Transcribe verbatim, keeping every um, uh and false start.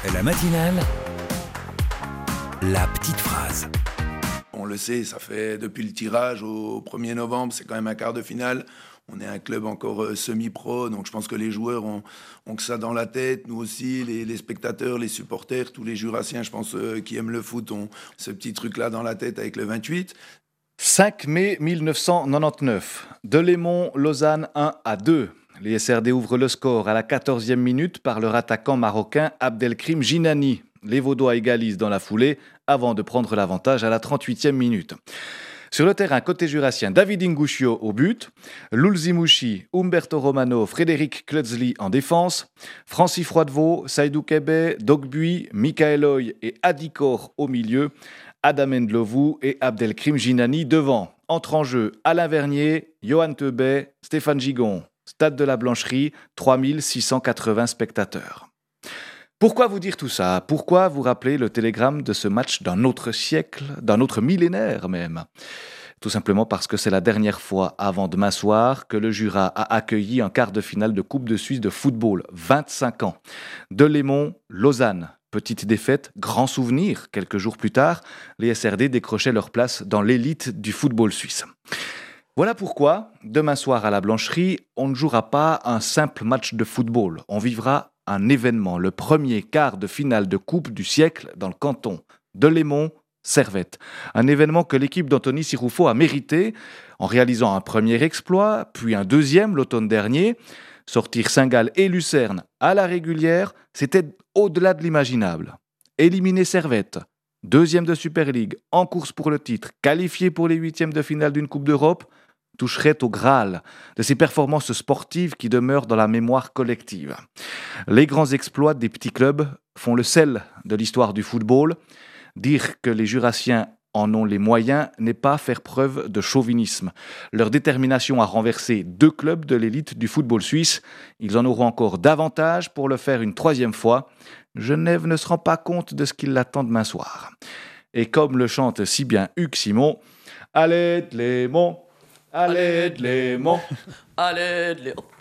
La matinale, la petite phrase. On le sait, ça fait depuis le tirage au premier novembre, c'est quand même un quart de finale. On est un club encore euh, semi-pro, donc je pense que les joueurs ont, ont que ça dans la tête. Nous aussi, les, les spectateurs, les supporters, tous les Jurassiens, je pense, euh, qui aiment le foot, ont ce petit truc-là dans la tête avec le vingt-huit. cinq mai mille neuf cent quatre-vingt-dix-neuf, Delémont, Lausanne un à deux. Les S R D ouvrent le score à la quatorzième minute par leur attaquant marocain Abdelkrim Jinani. Les Vaudois égalisent dans la foulée avant de prendre l'avantage à la trente-huitième minute. Sur le terrain, côté jurassien, David Inguscio au but, Lulzimouchi, Umberto Romano, Frédéric Klötzli en défense, Francis Froidevaux, Saïdou Kébé, Dogbui, Michael Oy et Adikor au milieu, Adam Ndlovu et Abdelkrim Jinani devant. Entre en jeu Alain Vernier, Johan Tebet, Stéphane Gigon. Stade de la Blancherie, trois mille six cent quatre-vingts spectateurs. Pourquoi vous dire tout ça ? Pourquoi vous rappeler le télégramme de ce match d'un autre siècle, d'un autre millénaire même ? Tout simplement parce que c'est la dernière fois avant demain soir que le Jura a accueilli un quart de finale de Coupe de Suisse de football, vingt-cinq ans. Delémont, Lausanne. Petite défaite, grand souvenir. Quelques jours plus tard, les S R D décrochaient leur place dans l'élite du football suisse. Voilà pourquoi, demain soir à la Blancherie, on ne jouera pas un simple match de football. On vivra un événement, le premier quart de finale de Coupe du siècle dans le canton. Delémont-Servette. Un événement que l'équipe d'Anthony Siroufo a mérité en réalisant un premier exploit, puis un deuxième l'automne dernier. Sortir Saint-Gall et Lucerne à la régulière, c'était au-delà de l'imaginable. Éliminer Servette, deuxième de Super League, en course pour le titre, qualifié pour les huitièmes de finale d'une Coupe d'Europe, toucherait au Graal de ces performances sportives qui demeurent dans la mémoire collective. Les grands exploits des petits clubs font le sel de l'histoire du football. Dire que les Jurassiens en ont les moyens n'est pas faire preuve de chauvinisme. Leur détermination à renverser deux clubs de l'élite du football suisse, ils en auront encore davantage pour le faire une troisième fois. Genève ne se rend pas compte de ce qui l'attend demain soir. Et comme le chante si bien Hugues Simon, allez Delémont, allez Delémont, Allez, Léo.